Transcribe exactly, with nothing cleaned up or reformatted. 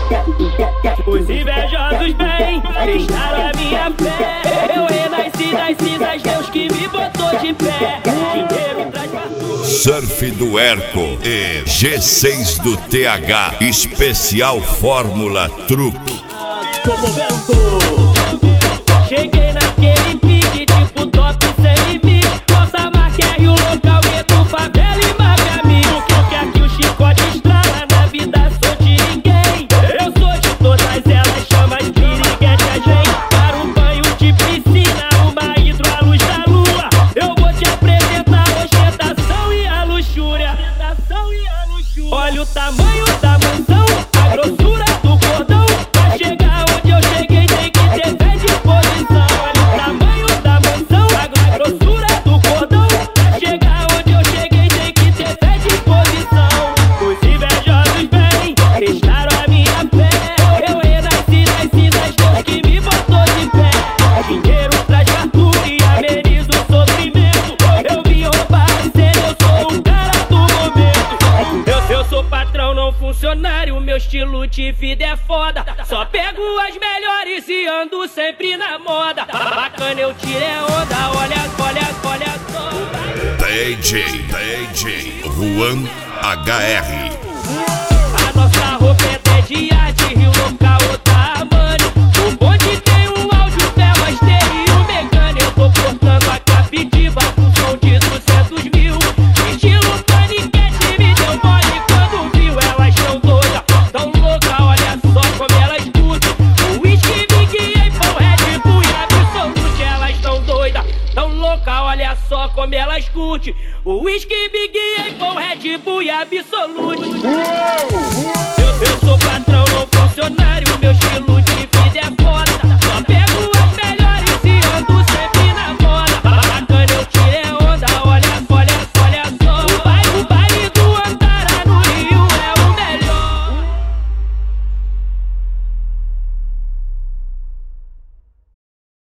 Os invejosos vêm, testaram a minha fé. Eu renasci das cinzas, Deus que me botou de pé. Dinheiro traz fartura. Surf do Herco e G seis do T H, especial Fórmula Truque. Cheguei naquele pique, tipo top sem limite. Nossa marca é o local, gueto, favela e máfia amigo. Porque aqui o chicote estrala, na vida sou de ninguém. Eu sou de todas elas, chama de piriguete a gente. Para um banho de piscina, uma hidro à luz da lua. Eu vou te apresentar a ostentação e a luxúria. Olha o tamanho da mansão, a grossura do cordão. Pra chegar onde eu cheguei tem que ter fé de posição. Olha o tamanho da mansão, a grossura do cordão. Pra chegar onde eu cheguei tem que ter fé de posição. Os invejosos vêm, testaram a minha fé. Eu renasci das cinzas, Deus que me botou de pé. Dinheiro traz fartura e ameniza o sofrimento. Eu vim roubar a cena, eu sou o cara do momento. Eu, eu sou patrão, não funcionário, meu estilo de vida é foda. Só pego as melhores e ando sempre na moda. Bacana, eu tirei onda, olha, olha, olha só. D J, D J Juan H R. A nossa roupa é de arte, Rio local tamanho. O bonde tem um áudio, tela estéreo mecânico. Eu tô cortando a captiva com som de duzentos mil. Estilo paniquete, me deu mole quando viu. Elas tão doidas, tão louca, olha só como elas curtem. O whisky, Big Apple, Red Bull e Absolute. Elas tão doidas, tão louca, olha só como elas curtem. O whisky, Big Apple, Red Bull e Absolute.